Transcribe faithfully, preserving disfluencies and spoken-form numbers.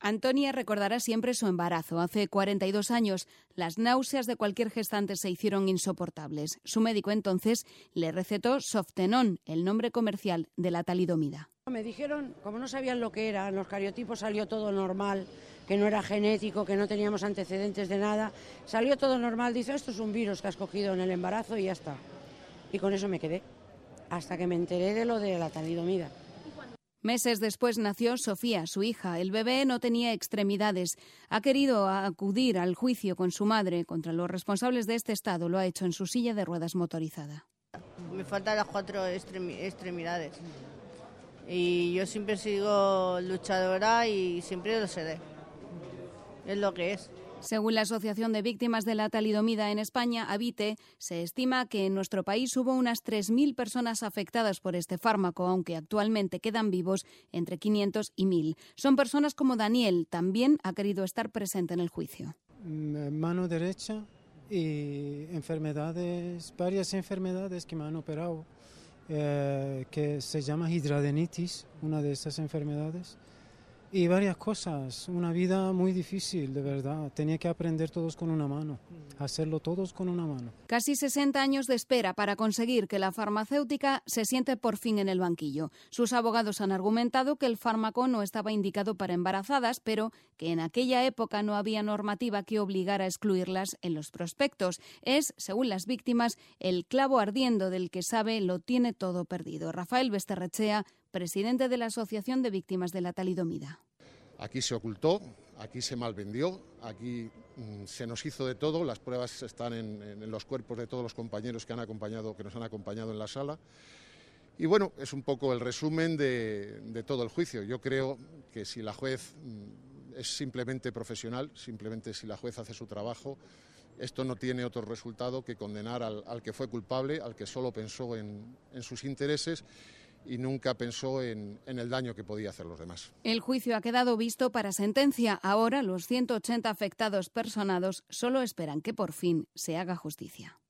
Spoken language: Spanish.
Antonia recordará siempre su embarazo. Hace cuarenta y dos años, las náuseas de cualquier gestante se hicieron insoportables. Su médico entonces le recetó Softenón, el nombre comercial de la talidomida. Me dijeron, como no sabían lo que era, en los cariotipos salió todo normal, que no era genético, que no teníamos antecedentes de nada, salió todo normal. Dice, esto es un virus que has cogido en el embarazo y ya está. Y con eso me quedé, hasta que me enteré de lo de la talidomida. Meses después nació Sofía, su hija. El bebé no tenía extremidades. Ha querido acudir al juicio con su madre contra los responsables de este estado. Lo ha hecho en su silla de ruedas motorizada. Me faltan las cuatro extremidades. Y yo siempre sigo luchadora y siempre lo seré. Es lo que es. Según la Asociación de Víctimas de la Talidomida en España, AVITE, se estima que en nuestro país hubo unas tres mil personas afectadas por este fármaco, aunque actualmente quedan vivos entre quinientos y mil. Son personas como Daniel, también ha querido estar presente en el juicio. Mano derecha y enfermedades, varias enfermedades que me han operado, eh, que se llama hidradenitis, una de esas enfermedades. Y varias cosas, una vida muy difícil, de verdad. Tenía que aprender todos con una mano, hacerlo todos con una mano. Casi sesenta años de espera para conseguir que la farmacéutica se siente por fin en el banquillo. Sus abogados han argumentado que el fármaco no estaba indicado para embarazadas, pero que en aquella época no había normativa que obligara a excluirlas en los prospectos. Es, según las víctimas, el clavo ardiendo del que sabe lo tiene todo perdido. Rafael Besterrechea, presidente de la Asociación de Víctimas de la Talidomida. Aquí se ocultó, aquí se malvendió, aquí mmm, se nos hizo de todo. Las pruebas están en, en los cuerpos de todos los compañeros que han acompañado, que nos han acompañado en la sala. Y bueno, es un poco el resumen de, de todo el juicio. Yo creo que si la juez mmm, es simplemente profesional, simplemente si la juez hace su trabajo, esto no tiene otro resultado que condenar al, al que fue culpable, al que solo pensó en, en sus intereses y nunca pensó en, en el daño que podía hacer los demás. El juicio ha quedado visto para sentencia. Ahora los ciento ochenta afectados personados solo esperan que por fin se haga justicia.